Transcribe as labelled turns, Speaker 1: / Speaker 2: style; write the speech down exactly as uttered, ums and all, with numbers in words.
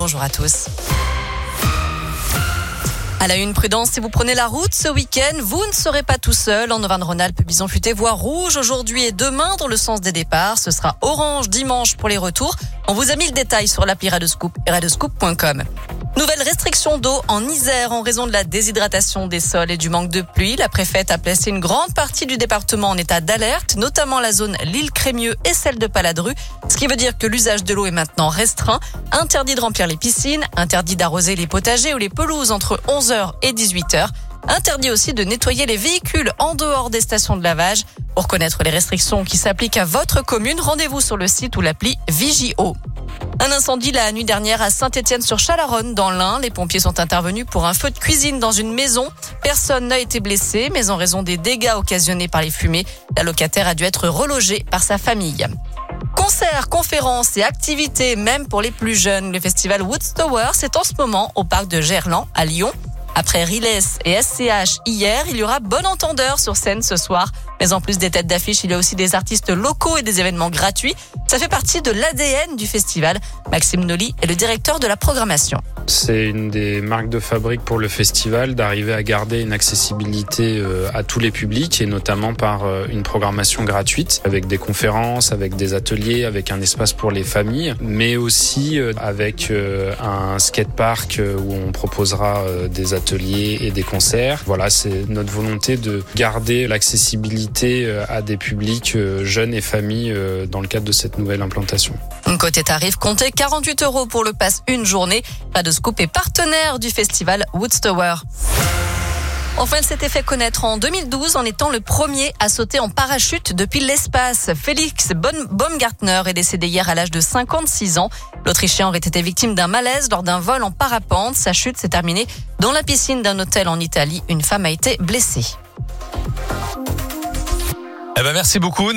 Speaker 1: bonjour à tous. À la une, prudence si vous prenez la route ce week-end, vous ne serez pas tout seul. En Auvergne-Rhône-Alpes, Bison-Futé voie rouge aujourd'hui et demain dans le sens des départs. Ce sera orange dimanche pour les retours. On vous a mis le détail sur l'appli Radioscoop et radioscoop point com. Nouvelle restriction d'eau en Isère en raison de la déshydratation des sols et du manque de pluie. La préfète a placé une grande partie du département en état d'alerte, notamment la zone L'Île-Crémieux et celle de Paladru. Ce qui veut dire que l'usage de l'eau est maintenant restreint. Interdit de remplir les piscines, interdit d'arroser les potagers ou les pelouses entre onze heures et dix-huit heures. Interdit aussi de nettoyer les véhicules en dehors des stations de lavage. Pour connaître les restrictions qui s'appliquent à votre commune, rendez-vous sur le site ou l'appli Vigio. Un incendie la nuit dernière à Saint-Étienne-sur-Chalaronne dans l'Ain. Les pompiers sont intervenus pour un feu de cuisine dans une maison. Personne n'a été blessé, mais en raison des dégâts occasionnés par les fumées, la locataire a dû être relogée par sa famille. Concerts, conférences et activités, même pour les plus jeunes. Le festival Woodstower, c'est en ce moment au parc de Gerland à Lyon. Après Riles et S C H hier, il y aura Bon Entendeur sur scène ce soir. Mais en plus des têtes d'affiche, il y a aussi des artistes locaux et des événements gratuits. Ça fait partie de l'A D N du festival. Maxime Nolly est le directeur de la programmation.
Speaker 2: C'est une des marques de fabrique pour le festival d'arriver à garder une accessibilité à tous les publics et notamment par une programmation gratuite avec des conférences, avec des ateliers, avec un espace pour les familles, mais aussi avec un skatepark où on proposera des ateliers et des concerts. Voilà, c'est notre volonté de garder l'accessibilité à des publics jeunes et familles dans le cadre de cette nouvelle implantation.
Speaker 1: Côté tarif, comptez quarante-huit euros pour le pass une journée. Radioscoop est partenaire du festival Woodstower. Enfin, elle s'était fait connaître en deux mille douze en étant le premier à sauter en parachute depuis l'espace. Félix Baumgartner est décédé hier à l'âge de cinquante-six ans. L'Autrichien aurait été victime d'un malaise lors d'un vol en parapente. Sa chute s'est terminée dans la piscine d'un hôtel en Italie. Une femme a été blessée.
Speaker 3: Eh ben merci beaucoup.